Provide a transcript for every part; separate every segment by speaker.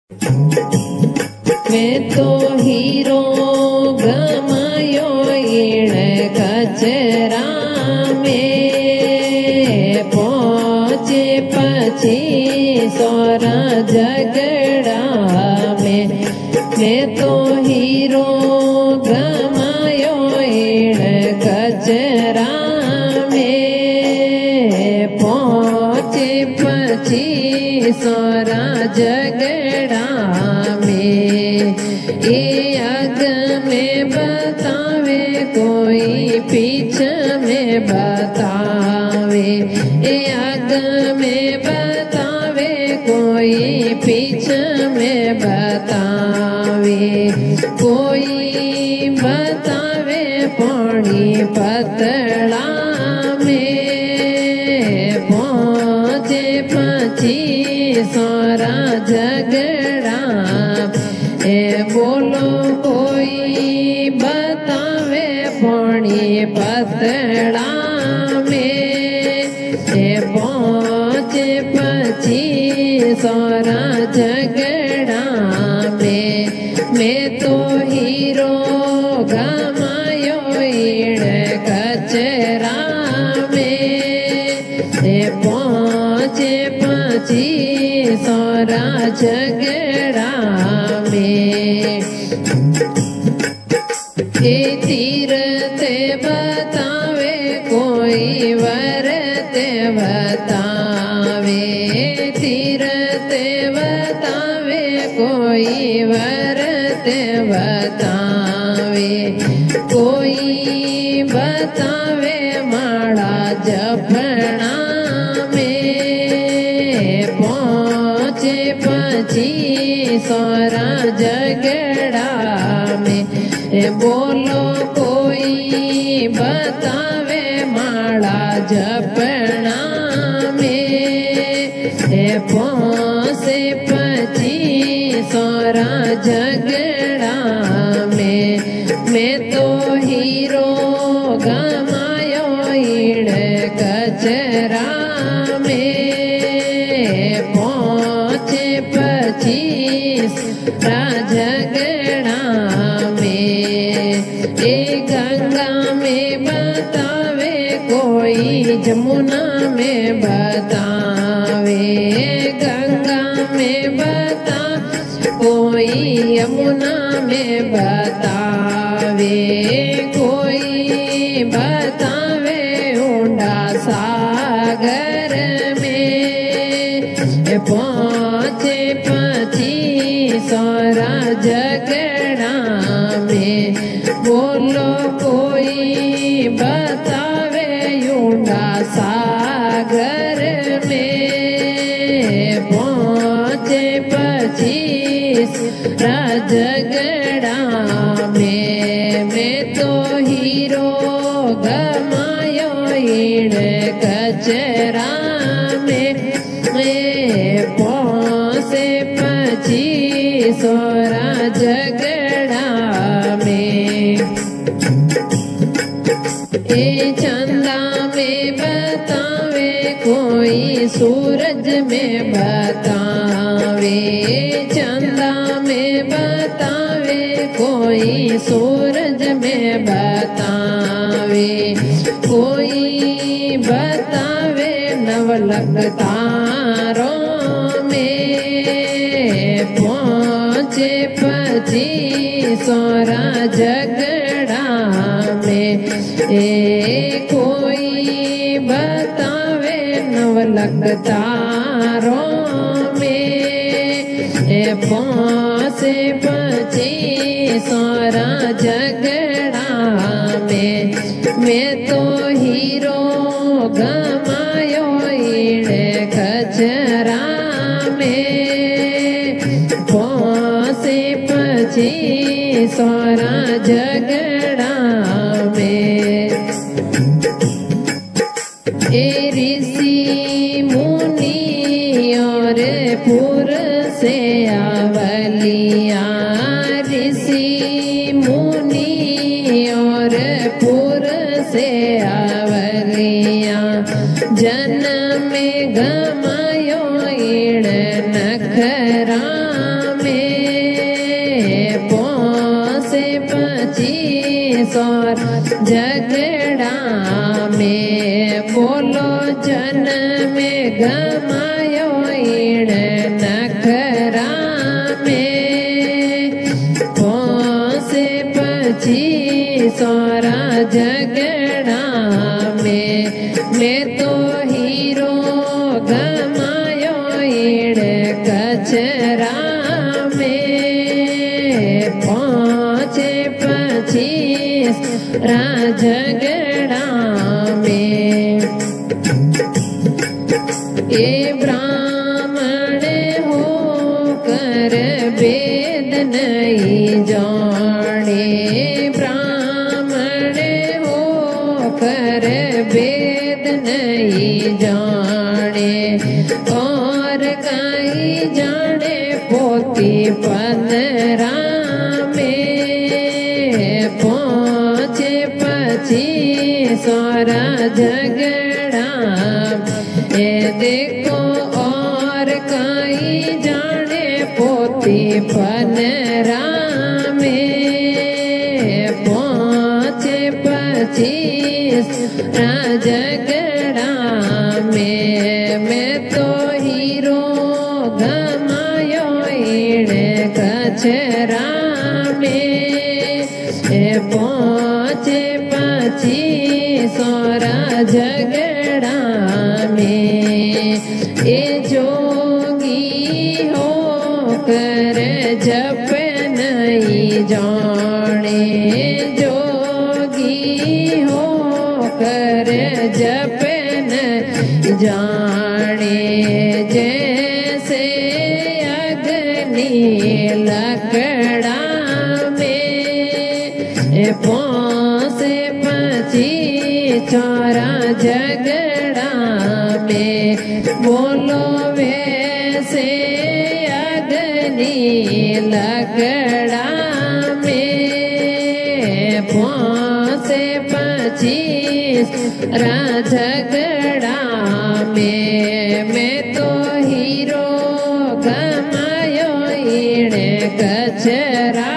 Speaker 1: मैं तो हीरो गमायो ईण कचरा में पहुँचे पछी सोरा झगड़ा में। मैं तो हीरो गमायो ईण कचरा में पहुँचे पछी सोरा झगड़ा में। ये अग में बतावे कोई पीछे में बतावे, ये अग में बतावे कोई पीछे में बतावे। कोई बतावे पानी पतला में पहुँचे पछी सोरा झगड़ा। ए बोलो कोई बतावे पानी पतला में पहुँचे पछी सोरा झगड़ा में। मैं तो हीरो गमायो ईण कचरा में पहुँचे पछी सोरा झगड़ा में। ये तीर ते बतावे कोई वर ते बतावे, तीर ते बतावे कोई वर ते बतावे। कोई बतावे माड़ा जपना में पहुँचे पछी सोरा झगड़ा में। बोलो कोई बतावे माड़ा जपना में पहुँचे पछी सोरा झगड़ा में। मैं तो हीरो गमायो ईण कचरा में पहुँचे पछी झगड़ा में। ए गंगा में बतावे कोई जमुना में बतावे, गंगा में बता कोई यमुना में बतावे। कोई बतावे ऊंडा सागर में पहुँचे पछी सोरा झगड़ा में। बोलो कोई बतावे ऊंडा सागर में पहुँचे पछी झगड़ा में। मैं तो हीरो गमायो ईण कचरा में पहुँचे पछी सोरा झगड़ा में। ए चंदा में बतावे कोई सूरज में बतावे, चंदा में बतावे कोई सूरज में बतावे। कोई बतावे नवलख तारों में पहुँचे पछी सोरा झगड़ा में। कोई बतावे नवलख तारों में पहुँचे पछी सोरा झगड़ा में। मैं तो हीरो गमायो ईण कचरा में पहुँचे पछी सोरा झगड़ा में। ए ऋषि मुनि और पुर से आवलिया, ऋषि मुनि और पुर से आवलिया। जन्म में गमायो ईण नखरा में पहुँचे पची सौर झगड़ा में बोलो जन में गमायो ईण नखरा में पहुँचे पची सौरा झगड़ा में मैं तो हीरो गमायो ईण कचरा में पहुँचे पचीस राजगड़ा में ये ब्राह्मण होकर वेद नहीं जाने ब्राह्मण होकर वेद नहीं जाने और कहीं जाने पोती पंद्रा में पहुँचे पचीस सौरा झगड़ा ये देखो और कहीं जाने पोती पंद्रा में पहुँचे पचीस झगड़ा में मैं तो हीरो गमायो ईण कचरा में पहुँचे पचीस सौरा झगड़ा में ये जोगी होकर जप नहीं जाने जोगी होकर जप न जाने जैसे अग्नि लकड़ा में पहुँचे पचीस सौरा झगड़ा में बोलो वैसे अग्नि लकड़ा में पहुँचे पचीस झगड़ा में मैं तो हीरो गमायो ईण कचरा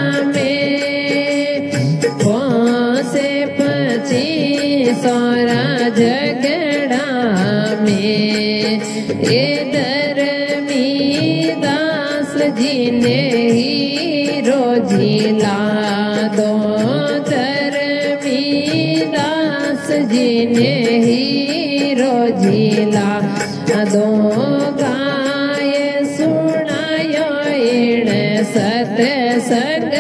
Speaker 1: में पहुँचे पचीस सौरा झगड़ा में ये धर्मी दास जी ने हीरो जिला दो धर्मी दास जी ने हीरो जिला दो गाय सुनायो ईण सत्संग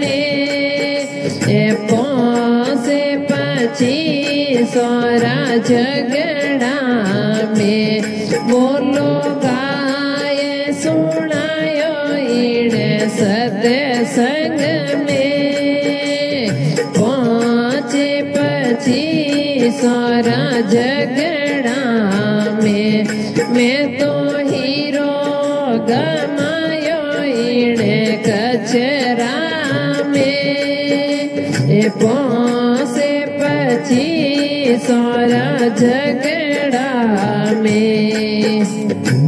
Speaker 1: में पहुँचे पचीस सौरा झगड़ा में बोलो गाय सुनायो ईण सत्संग में पहुँचे पचीस सौरा झगड़ा में मैं तो हीरो गमायो ईण कचरा में पहुँचे पचीस सौरा झगड़ा में